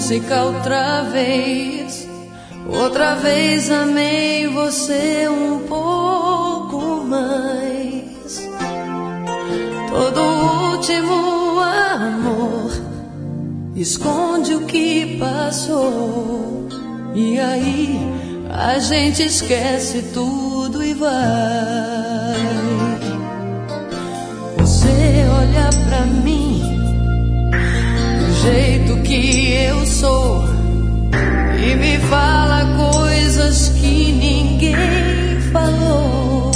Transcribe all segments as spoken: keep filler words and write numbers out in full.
música outra vez. Outra vez amei você um pouco mais. Todo último amor esconde o que passou. E aí a gente esquece tudo e vai. Você olha pra mim do jeito que eu sou e me fala coisas que ninguém falou.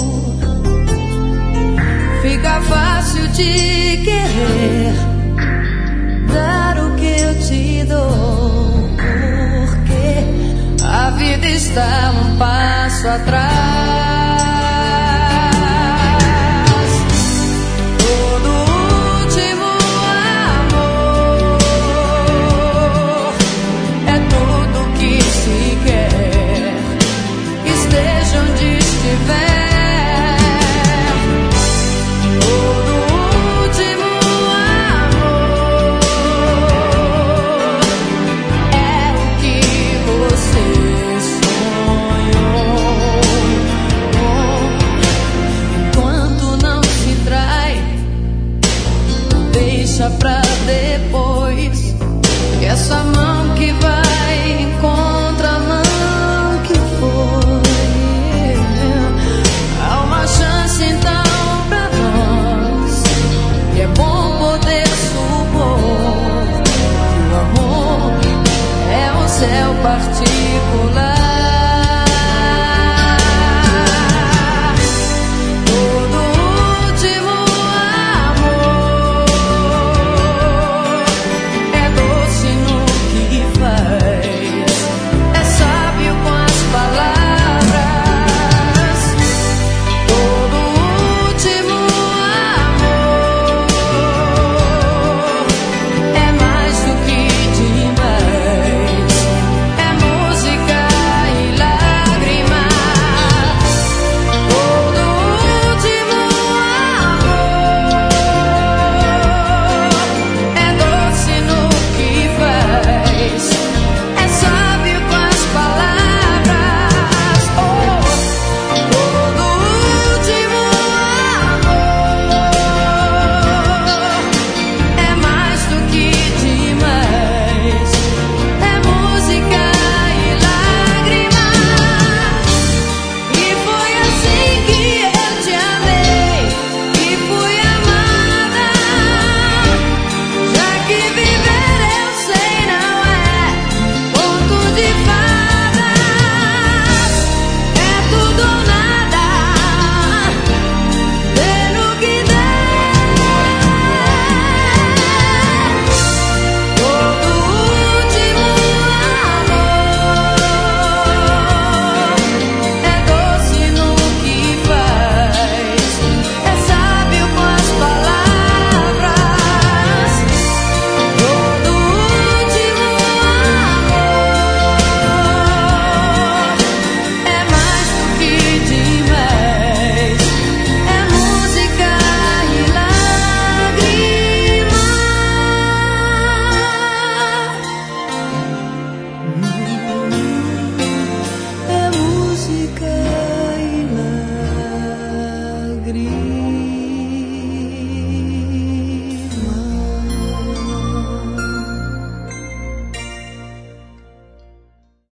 Fica fácil de querer dar o que eu te dou, porque a vida está um passo atrás. Pra depois, que essa mão que vai encontra a mão que foi. Há uma chance então pra nós, e é bom poder supor que o amor é o céu partido.